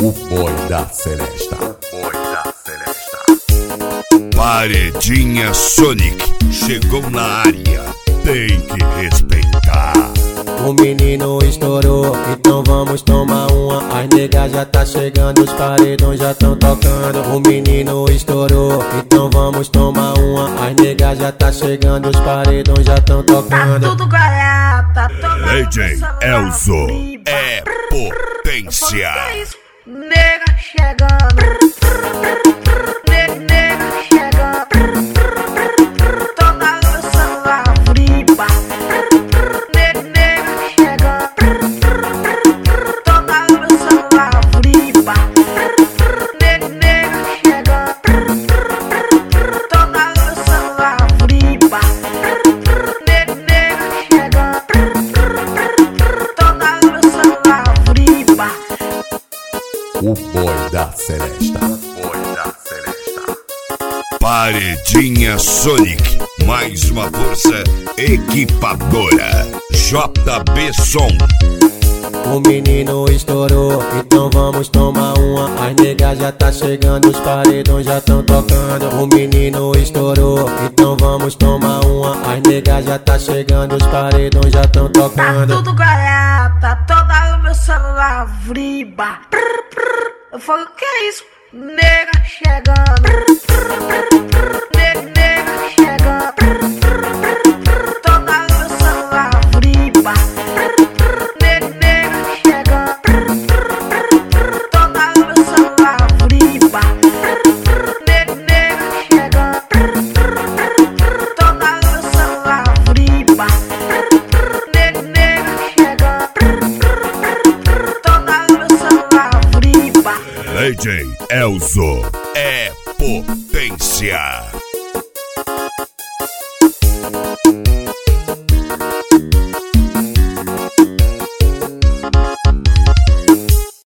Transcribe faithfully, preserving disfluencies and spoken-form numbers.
O boy da Celesta. O boy da Celesta. Paredinha Sonic chegou na área, tem que respeitar. O menino estourou, então vamos tomar uma. As negas já tá chegando, os paredões já tão tocando. O menino estourou, então vamos tomar uma. As negas já tá chegando, os paredões já tão tocando. Tá tudo garata, toda D J Elzo é potência. Nega chegando, nega, nega chegando, toda lança lá, friba. Nega, nega chegando, toda lança lá, friba. Nega, nega chegando, toda lança lá, friba. Nega, nega chegando, toda lança lá, friba. O boy da Celesta. O boy da Celesta. Paredinha Sonic, mais uma força equipadora. J B Som. O menino estourou, então vamos tomar uma. As negas já tá chegando, os paredões já tão tocando. O menino estourou, então vamos tomar uma. As negas já tá chegando, os paredões já tão Tá tocando. tudo garata, toda o meu celular friba. Eu falo, o que é isso? Nega chegando, nega, nega chegando, toda o meu celular friba. Nega, nega chegando, toda o meu celular friba. Nega, nega chegando, toda o meu celular friba. Nega, nega chegando, toda o meu celular friba. D J Elzo é potência.